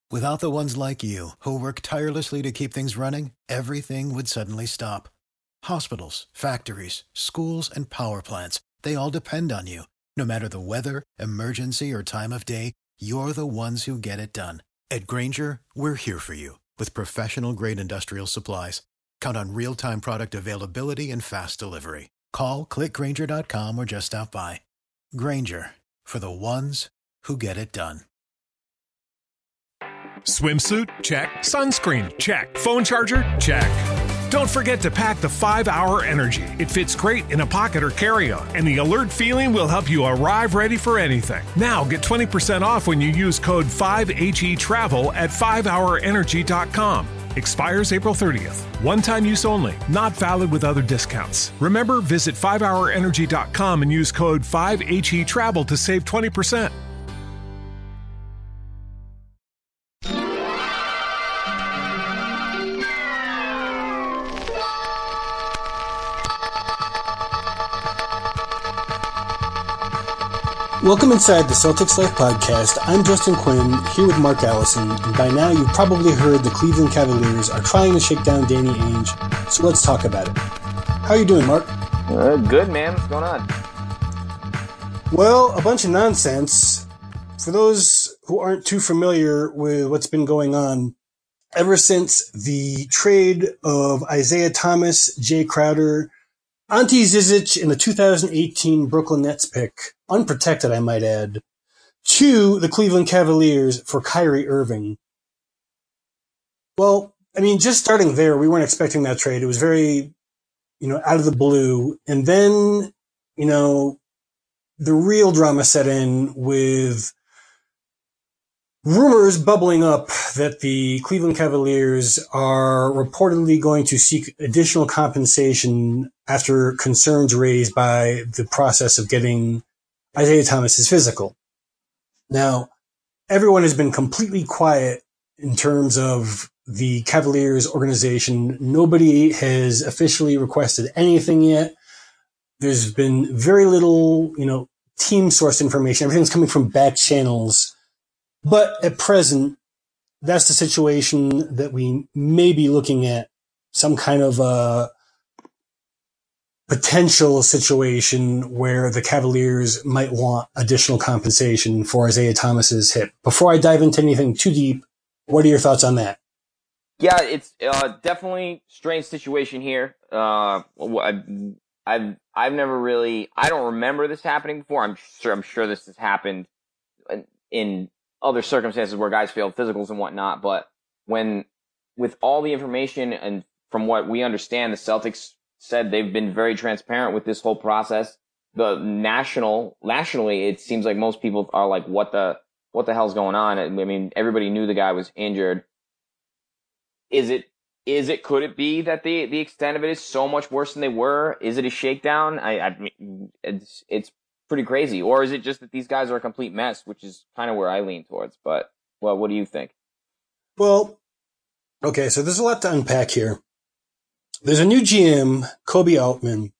Without the ones like you, who work tirelessly to keep things running, everything would suddenly stop. Hospitals, factories, schools, and power plants, they all depend on you. No matter the weather, emergency, or time of day, you're the ones who get it done. At Grainger, we're here for you with professional-grade industrial supplies. Count on real-time product availability and fast delivery. Call, clickgrainger.com, or just stop by. Grainger, for the ones who get it done. Swimsuit? Check. Sunscreen? Check. Phone charger? Check. Don't forget to pack the 5-Hour Energy. It fits great in a pocket or carry-on, and the alert feeling will help you arrive ready for anything. Now get 20% off when you use code 5HETRAVEL at 5hourenergy.com. Expires April 30th. One-time use only. Not valid with other discounts. Remember, visit 5hourenergy.com and use code 5HETRAVEL to save 20%. Welcome inside the Celtics Life podcast. I'm Justin Quinn, here with Mark Allison, and by now you've probably heard the Cleveland Cavaliers are trying to shake down Danny Ainge, so let's talk about it. How are you doing, Mark? Good, man. What's going on? Well, a bunch of nonsense. For those who aren't too familiar with what's been going on, ever since the trade of Isaiah Thomas, Jay Crowder, Ante Zizic in the 2018 Brooklyn Nets pick, unprotected I might add, to the Cleveland Cavaliers for Kyrie Irving. Well, I mean, just starting there, we weren't expecting that trade. It was very, out of the blue. And then, the real drama set in with rumors bubbling up that the Cleveland Cavaliers are reportedly going to seek additional compensation after concerns raised by the process of getting Isaiah Thomas's physical. Now, everyone has been completely quiet in terms of the Cavaliers organization. Nobody has officially requested anything yet. There's been very little, team source information. Everything's coming from back channels. But at present, that's the situation that we may be looking at, some kind of a potential situation where the Cavaliers might want additional compensation for Isaiah Thomas's hit. Before I dive into anything too deep, what are your thoughts on that? Yeah, it's definitely strange situation here. I've never really, I don't remember this happening before. I'm sure this has happened in other circumstances where guys failed physicals and whatnot, but with all the information and from what we understand, the Celtics said they've been very transparent with this whole process. Nationally, it seems like most people are like, what the hell's going on? I mean, everybody knew the guy was injured. Could it be that the extent of it is so much worse than they were? Is it a shakedown? I mean, it's pretty crazy. Or is it just that these guys are a complete mess, which is kind of where I lean towards. But, well, what do you think? Well, okay, so there's a lot to unpack here. There's a new GM, Kobe Altman.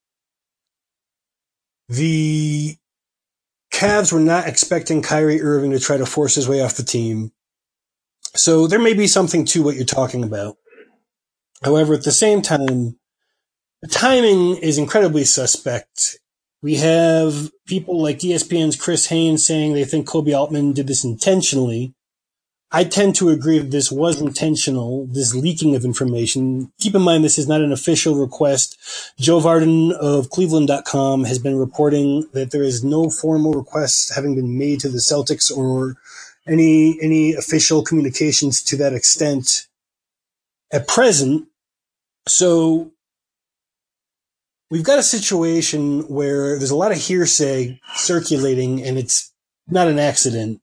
The Cavs were not expecting Kyrie Irving to try to force his way off the team. So there may be something to what you're talking about. However, at the same time, the timing is incredibly suspect. We have people like ESPN's Chris Haynes saying they think Kobe Altman did this intentionally. I tend to agree that this was intentional, this leaking of information. Keep in mind, this is not an official request. Joe Varden of Cleveland.com has been reporting that there is no formal request having been made to the Celtics or any official communications to that extent at present. So we've got a situation where there's a lot of hearsay circulating, and it's not an accident.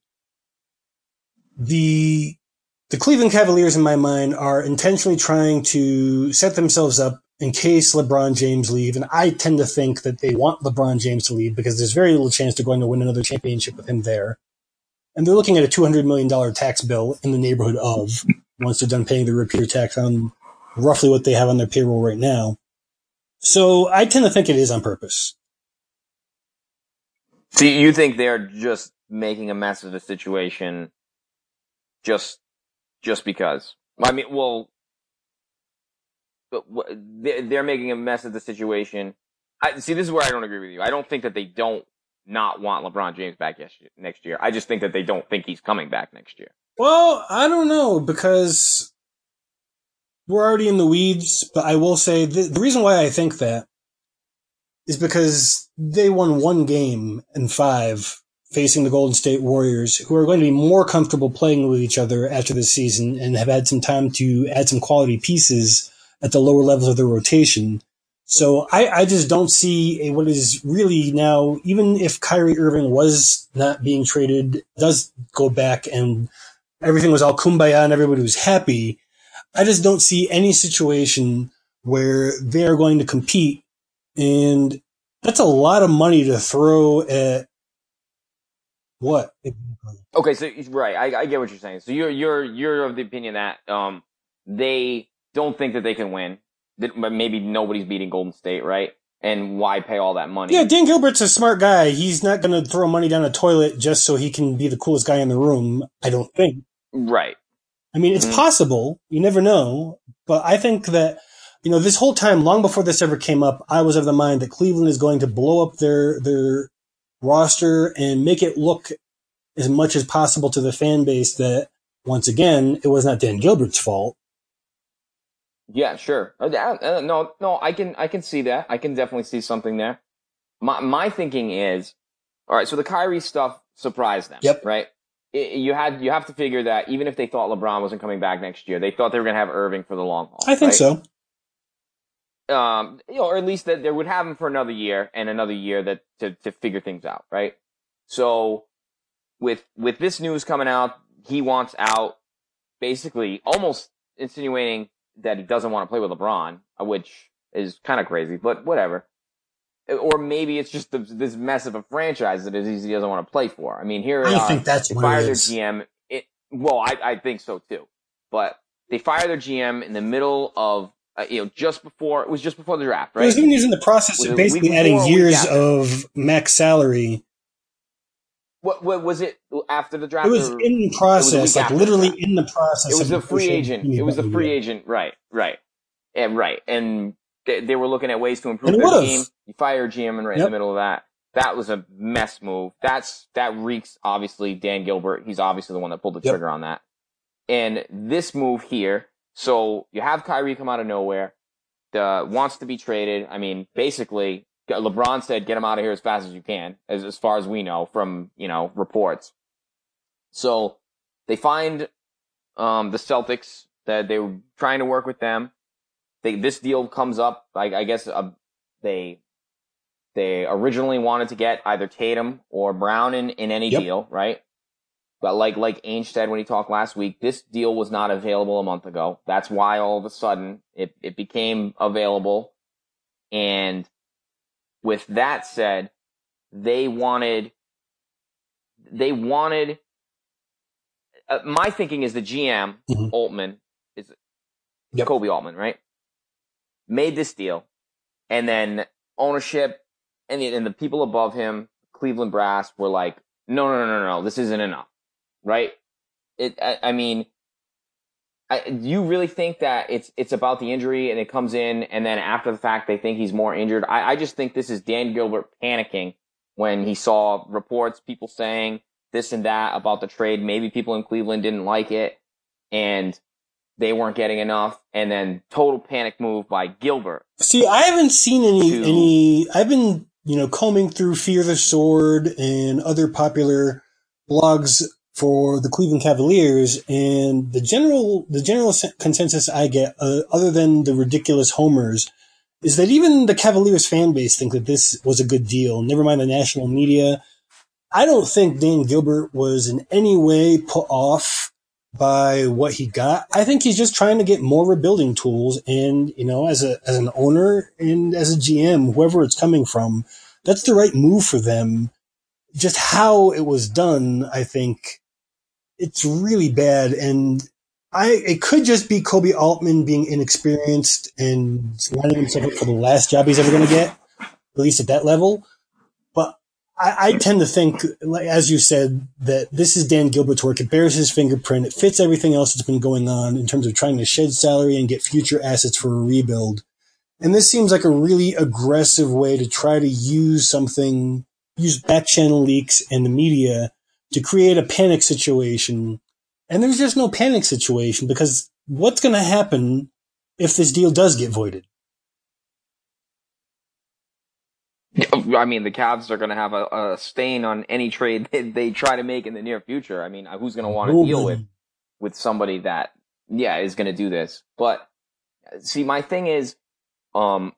The Cleveland Cavaliers, in my mind, are intentionally trying to set themselves up in case LeBron James leave, and I tend to think that they want LeBron James to leave because there's very little chance they're going to win another championship with him there. And they're looking at a $200 million tax bill in the neighborhood of, once they're done paying the repeater tax on roughly what they have on their payroll right now. So I tend to think it is on purpose. So you think they're just making a mess of the situation just because. I mean, well, but they're making a mess of the situation. See, this is where I don't agree with you. I don't think that they don't not want LeBron James back next year. I just think that they don't think he's coming back next year. Well, I don't know, because we're already in the weeds, but I will say the reason why I think that is because they won 1 game in 5 facing the Golden State Warriors, who are going to be more comfortable playing with each other after this season and have had some time to add some quality pieces at the lower levels of the rotation. So I just don't see what is really now, even if Kyrie Irving was not being traded, does go back and everything was all kumbaya and everybody was happy, I just don't see any situation where they're going to compete. And that's a lot of money to throw at what? Okay, so right, I get what you're saying. So you're of the opinion that they don't think that they can win. That maybe nobody's beating Golden State, right? And why pay all that money? Yeah, Dan Gilbert's a smart guy. He's not going to throw money down a toilet just so he can be the coolest guy in the room, I don't think. Right. I mean, it's possible. You never know. But I think that, this whole time, long before this ever came up, I was of the mind that Cleveland is going to blow up their roster and make it look as much as possible to the fan base that, once again, it was not Dan Gilbert's fault. Yeah, sure. No, I can see that. I can definitely see something there. My thinking is, all right, so the Kyrie stuff surprised them, yep. Right? You have to figure that even if they thought LeBron wasn't coming back next year, they thought they were going to have Irving for the long haul. I think right? so. Or at least that they would have him for another year and another year that to figure things out, right? So with this news coming out, he wants out, basically almost insinuating that he doesn't want to play with LeBron, which is kind of crazy, but whatever. Or maybe it's just this mess of a franchise that he doesn't want to play for. I mean, here I think that's they what fire it their is. GM. I think so too. But they fire their GM in the middle of just before the draft, right? It was when he was in the process of basically adding years of max salary. What was it after the draft? It was in process, like literally in the process. It was a free agent. It was a free agent, right, and right. And they were looking at ways to improve their team. You fire GM and in the middle of that. That was a mess move. That reeks, obviously, Dan Gilbert. He's obviously the one that pulled the trigger on that. And this move here, so you have Kyrie come out of nowhere, wants to be traded. I mean, basically, LeBron said, get him out of here as fast as you can, as far as we know from, reports. So they find the Celtics, that they were trying to work with them. This deal comes up, I guess they originally wanted to get either Tatum or Brown in any deal, right? But like Ainge said when he talked last week, this deal was not available a month ago. That's why all of a sudden it became available. And with that said, they wanted, my thinking is the GM, Altman, is Kobe Altman, right? Made this deal, and then ownership and the people above him, Cleveland brass, were like, no, this isn't enough, right? Do you really think that it's about the injury and it comes in and then after the fact they think he's more injured? I just think this is Dan Gilbert panicking when he saw reports, people saying this and that about the trade. Maybe people in Cleveland didn't like it and they weren't getting enough, and then total panic move by Gilbert. See, I haven't seen any, I've been, combing through Fear the Sword and other popular blogs for the Cleveland Cavaliers, and the general consensus I get, other than the ridiculous homers, is that even the Cavaliers fan base think that this was a good deal. Never mind the national media. I don't think Dan Gilbert was in any way put off by what he got. I think he's just trying to get more rebuilding tools, and as an owner and as a GM, whoever it's coming from, that's the right move for them. Just how it was done, I think it's really bad, and it could just be Kobe Altman being inexperienced and lining himself up for the last job he's ever going to get, at least at that level. But I tend to think, as you said, that this is Dan Gilbert's work. It bears his fingerprint. It fits everything else that's been going on in terms of trying to shed salary and get future assets for a rebuild. And this seems like a really aggressive way to try to use back channel leaks and the media to create a panic situation. And there's just no panic situation, because what's going to happen if this deal does get voided? I mean, the Cavs are going to have a stain on any trade they try to make in the near future. I mean, who's going to want to deal with somebody that, is going to do this? But see, my thing is, the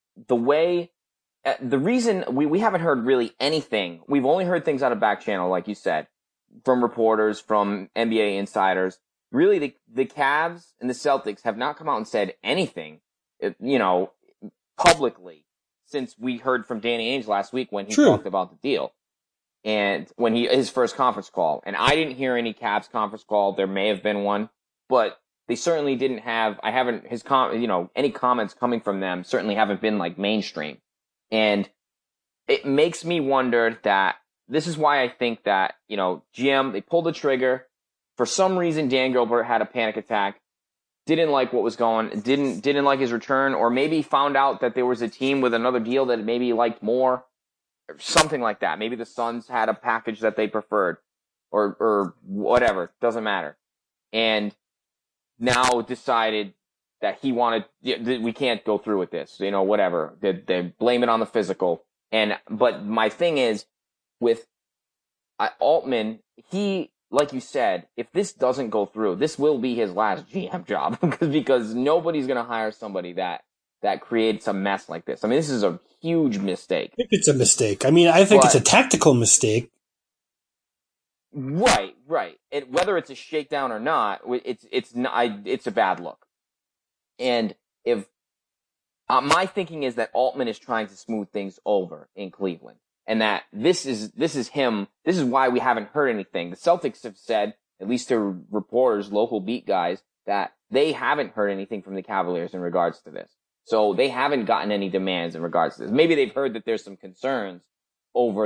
reason we haven't heard really anything. We've only heard things out of back channel, like you said, from reporters, from NBA insiders. Really, the Cavs and the Celtics have not come out and said anything, publicly, since we heard from Danny Ainge last week when he talked about the deal. And when his first conference call. And I didn't hear any Cavs conference call. There may have been one, but they certainly didn't have, any comments coming from them certainly haven't been like mainstream. And it makes me wonder that this is why I think that, GM, they pulled the trigger. For some reason, Dan Gilbert had a panic attack. Didn't like what was going, didn't like his return, or maybe found out that there was a team with another deal that maybe he liked more, or something like that. Maybe the Suns had a package that they preferred, or whatever. Doesn't matter. And now decided that he wanted, we can't go through with this, whatever. They blame it on the physical. But my thing is, with Altman, like you said, if this doesn't go through, this will be his last GM job because nobody's going to hire somebody that creates a mess like this. I mean, this is a huge mistake. I think it's a mistake. I mean, I think it's a tactical mistake. Right. Whether it's a shakedown or not, it's a bad look. And if my thinking is that Altman is trying to smooth things over in Cleveland. And that this is him. This is why we haven't heard anything. The Celtics have said, at least to reporters, local beat guys, that they haven't heard anything from the Cavaliers in regards to this. So they haven't gotten any demands in regards to this. Maybe they've heard that there's some concerns over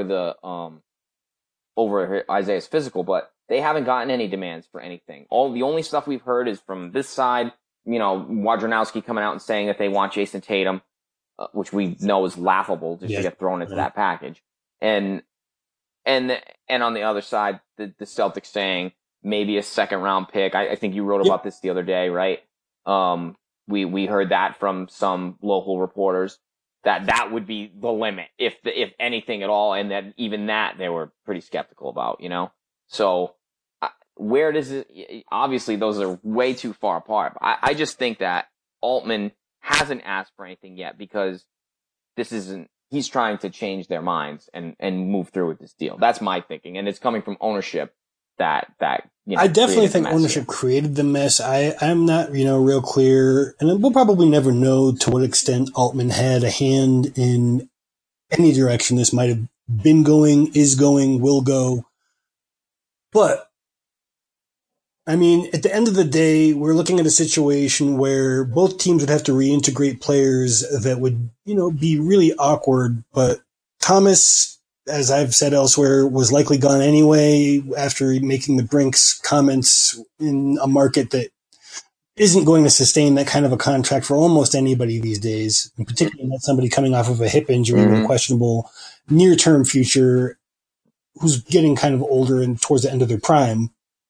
over Isaiah's physical, but they haven't gotten any demands for anything. The only stuff we've heard is from this side, Wojnarowski coming out and saying that they want Jason Tatum, which we know is laughable just to get thrown into that package. And on the other side, the Celtics saying maybe a second round pick. I think you wrote about this the other day, right? We heard that from some local reporters that would be the limit if anything at all. And that even that they were pretty skeptical about, So where does it, obviously those are way too far apart. I just think that Altman hasn't asked for anything yet because he's trying to change their minds and move through with this deal. That's my thinking. And it's coming from ownership that I definitely think ownership created the mess. I'm not, real clear, and we'll probably never know to what extent Altman had a hand in any direction this might have been going, is going, will go. But I mean, at the end of the day, we're looking at a situation where both teams would have to reintegrate players that would, be really awkward. But Thomas, as I've said elsewhere, was likely gone anyway after making the Brinks comments in a market that isn't going to sustain that kind of a contract for almost anybody these days, and particularly not somebody coming off of a hip injury or questionable near-term future who's getting kind of older and towards the end of their prime.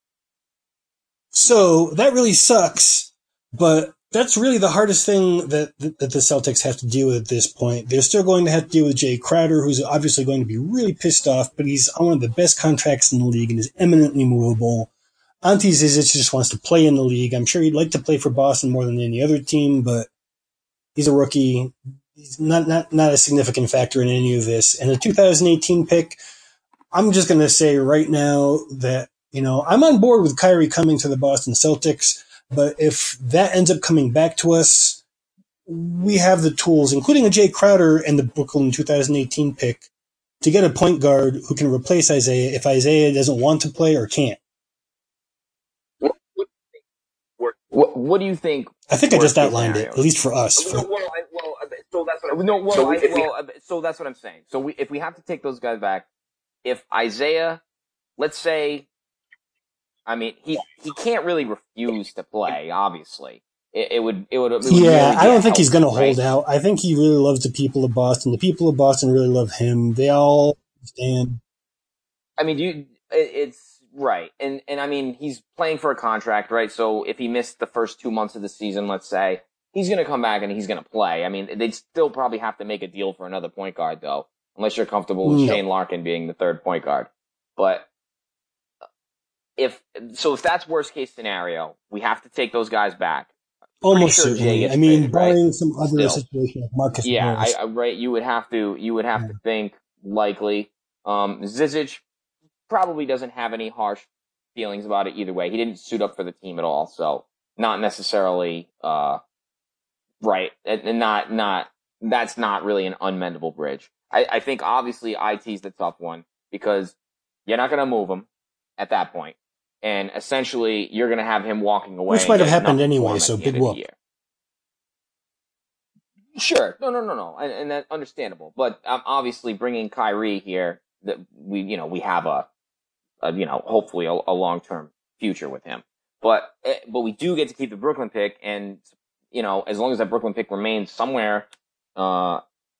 So that really sucks, but that's really the hardest thing that the Celtics have to deal with at this point. They're still going to have to deal with Jay Crowder, who's obviously going to be really pissed off, but he's on one of the best contracts in the league and is eminently movable. Ante Zizic just wants to play in the league. I'm sure he'd like to play for Boston more than any other team, but he's a rookie. He's not a significant factor in any of this. And the 2018 pick, I'm just going to say right now that, I'm on board with Kyrie coming to the Boston Celtics, but if that ends up coming back to us, we have the tools, including a Jay Crowder and the Brooklyn 2018 pick, to get a point guard who can replace Isaiah if Isaiah doesn't want to play or can't. What do you think? I think I just outlined it, at least for us. So that's what I'm saying. So if we have to take those guys back, if Isaiah, let's say, I mean, he can't really refuse to play, obviously. It would really I don't think he's going to right? hold out. I think he really loves the people of Boston. The people of Boston really love him. They all understand. I mean, it's right. And I mean, he's playing for a contract, right? So if he missed the first 2 months of the season, let's say, he's going to come back and he's going to play. I mean, they'd still probably have to make a deal for another point guard, though, unless you're comfortable with Shane Larkin being the third point guard. But if that's worst case scenario, we have to take those guys back. Almost certainly. I mean, barring some other situation like Marcus. Yeah, right. You would have to think likely. Zizic probably doesn't have any harsh feelings about it either way. He didn't suit up for the team at all, so not necessarily right. And not that's not really an unmendable bridge. I think obviously IT's the tough one because you're not going to move him at that point. And essentially, you're going to have him walking away. Which might have happened anyway, so big whoop. Sure. No. And that's understandable. But obviously, bringing Kyrie here, that we have a hopefully a long-term future with him. But we do get to keep the Brooklyn pick. And, as long as that Brooklyn pick remains somewhere, the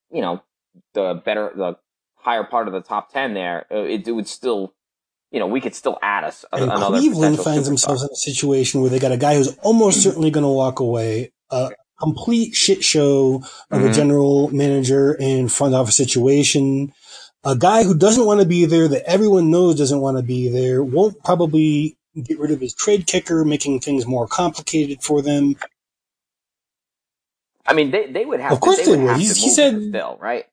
higher part of the top 10 there, it would still, we could still add another. Cleveland finds themselves in a situation where they got a guy who's almost certainly going to walk away, a complete shit show of a general manager and front office situation, a guy who doesn't want to be there, that everyone knows doesn't want to be there, won't probably get rid of his trade kicker, making things more complicated for them. I mean, they would have. Of course they would. He said still, right?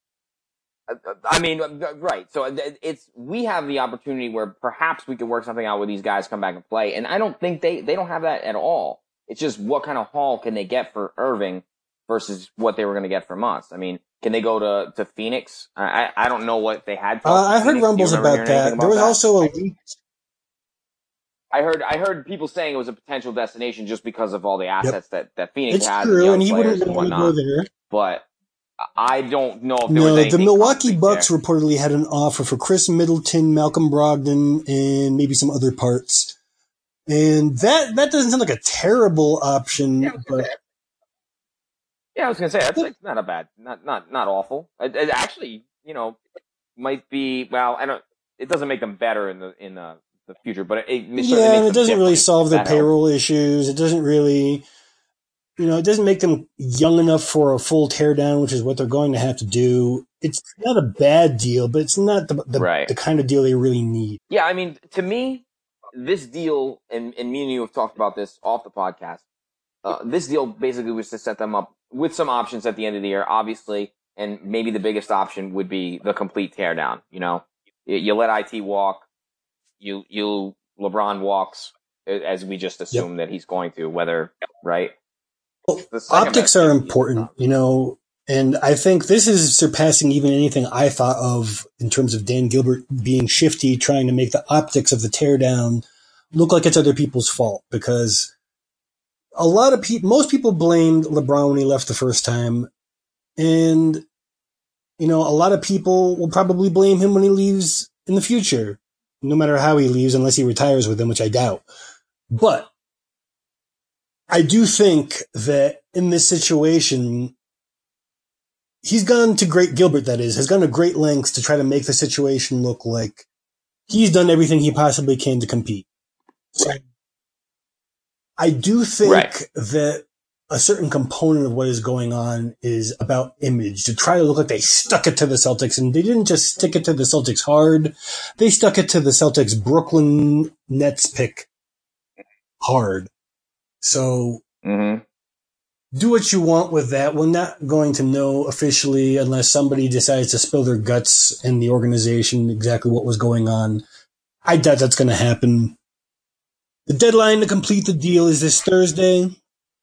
I mean, right. So we have the opportunity where perhaps we could work something out where these guys come back and play. And I don't think they don't have that at all. It's just what kind of haul can they get for Irving versus what they were going to get from us. I mean, can they go to Phoenix? I don't know what they had. I heard rumbles about that. There was also a leak. I heard people saying it was a potential destination just because of all the assets that Phoenix has. It's true, and he wouldn't want to go there. But I don't know if there was anything. The Milwaukee Bucks reportedly had an offer for Chris Middleton, Malcolm Brogdon, and maybe some other parts. And that doesn't sound like a terrible option. Yeah, I was gonna say that's like not a bad, not awful. It actually, might be. Well, I don't. It doesn't make them better in the future, but it doesn't really solve their payroll issues. It doesn't really. It doesn't make them young enough for a full teardown, which is what they're going to have to do. It's not a bad deal, but it's not the kind of deal they really need. Yeah, I mean, to me, this deal, and me and you have talked about this off the podcast, this deal basically was to set them up with some options at the end of the year, obviously, and maybe the biggest option would be the complete teardown. You let IT walk, LeBron walks, as we just assume that he's going to, right? Well, optics are important, and I think this is surpassing even anything I thought of in terms of Dan Gilbert being shifty, trying to make the optics of the teardown look like it's other people's fault, because most people blamed LeBron when he left the first time, and, a lot of people will probably blame him when he leaves in the future, no matter how he leaves, unless he retires with them, which I doubt. But I do think that in this situation, he's gone to Gilbert, that is, has gone to great lengths to try to make the situation look like he's done everything he possibly can to compete. So I do think that a certain component of what is going on is about image, to try to look like they stuck it to the Celtics, and they didn't just stick it to the Celtics hard. They stuck it to the Celtics Brooklyn Nets pick hard. So do what you want with that. We're not going to know officially unless somebody decides to spill their guts in the organization exactly what was going on. I doubt that's going to happen. The deadline to complete the deal is this Thursday,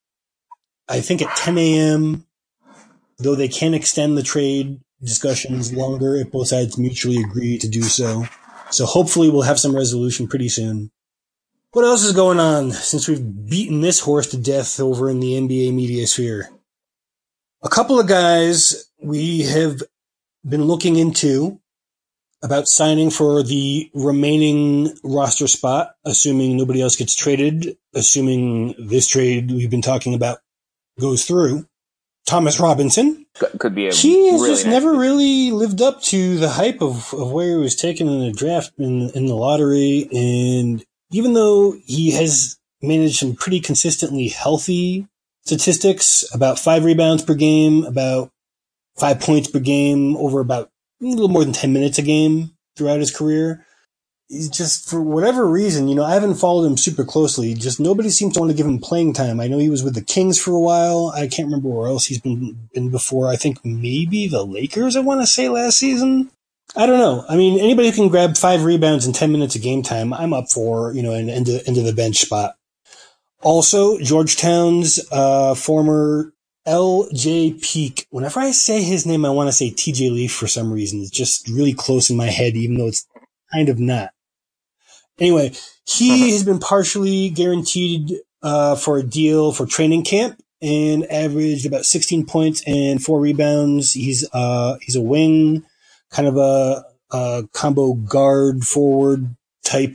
I think at 10 a.m., though they can extend the trade discussions longer if both sides mutually agree to do so. So hopefully we'll have some resolution pretty soon. What else is going on since we've beaten this horse to death over in the NBA media sphere? A couple of guys we have been looking into about signing for the remaining roster spot, assuming nobody else gets traded, assuming this trade we've been talking about goes through. Thomas Robinson. Could be he has really just nice never really lived up to the hype of where he was taken in the draft, in the lottery. And even though he has managed some pretty consistently healthy statistics, about 5 rebounds per game, about 5 points per game, over about a little more than 10 minutes a game throughout his career, he's just, for whatever reason, I haven't followed him super closely. Just nobody seems to want to give him playing time. I know he was with the Kings for a while. I can't remember where else he's been before. I think maybe the Lakers, I want to say, last season. I don't know. I mean, anybody who can grab 5 rebounds in 10 minutes of game time, I'm up for, an into the bench spot. Also, Georgetown's former L.J. Peak. Whenever I say his name, I want to say T.J. Leaf for some reason. It's just really close in my head, even though it's kind of not. Anyway, he has been partially guaranteed for a deal for training camp and averaged about 16 points and 4 rebounds. He's a wing, kind of a combo guard forward type,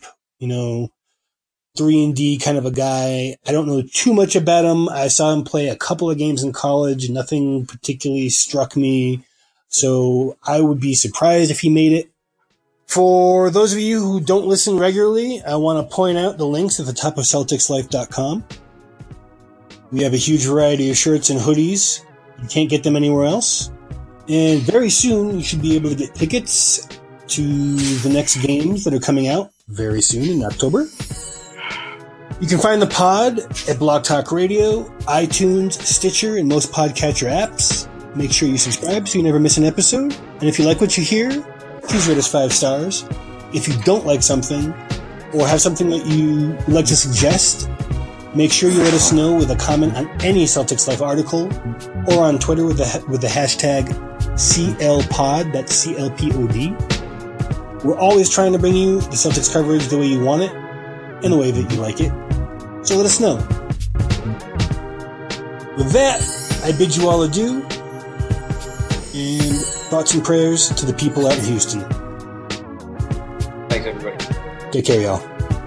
3-and-D kind of a guy. I don't know too much about him. I saw him play a couple of games in college. Nothing particularly struck me. So I would be surprised if he made it. For those of you who don't listen regularly, I want to point out the links at the top of CelticsLife.com. We have a huge variety of shirts and hoodies. You can't get them anywhere else. And very soon, you should be able to get tickets to the next games that are coming out very soon in October. You can find the pod at Blog Talk Radio, iTunes, Stitcher, and most podcatcher apps. Make sure you subscribe so you never miss an episode. And if you like what you hear, please rate us 5 stars. If you don't like something, or have something that you would like to suggest, make sure you let us know with a comment on any Celtics Life article, or on Twitter with the hashtag CLPod, that's CLPOD. We're always trying to bring you the Celtics coverage the way you want it, in the way that you like it. So let us know. With that, I bid you all adieu, and thoughts and prayers to the people out in Houston. Thanks, everybody. Take care, y'all.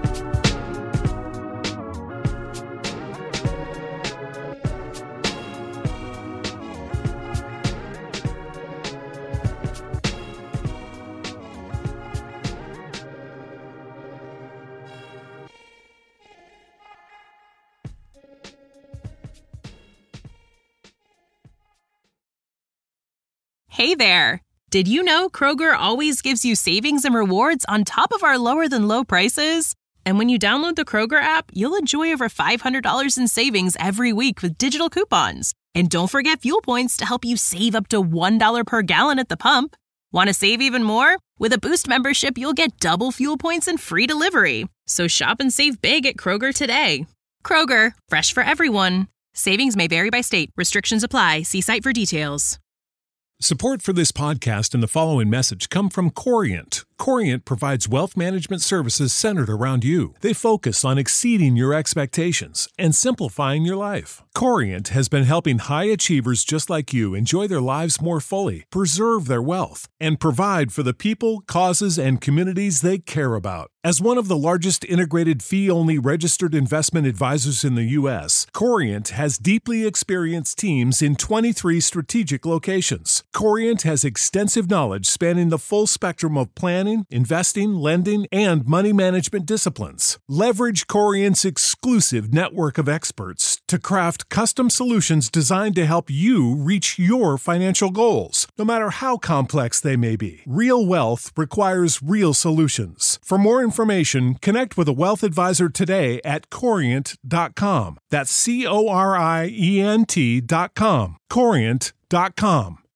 Hey there! Did you know Kroger always gives you savings and rewards on top of our lower-than-low prices? And when you download the Kroger app, you'll enjoy over $500 in savings every week with digital coupons. And don't forget fuel points to help you save up to $1 per gallon at the pump. Want to save even more? With a Boost membership, you'll get double fuel points and free delivery. So shop and save big at Kroger today. Kroger, fresh for everyone. Savings may vary by state. Restrictions apply. See site for details. Support for this podcast and the following message come from Corient. Corient provides wealth management services centered around you. They focus on exceeding your expectations and simplifying your life. Corient has been helping high achievers just like you enjoy their lives more fully, preserve their wealth, and provide for the people, causes, and communities they care about. As one of the largest integrated fee-only registered investment advisors in the U.S., Corient has deeply experienced teams in 23 strategic locations. Corient has extensive knowledge spanning the full spectrum of planning, investing, lending, and money management disciplines. Leverage Corient's exclusive network of experts to craft custom solutions designed to help you reach your financial goals, no matter how complex they may be. Real wealth requires real solutions. For more information, connect with a wealth advisor today at Corient.com. That's Corient.com. Corient.com.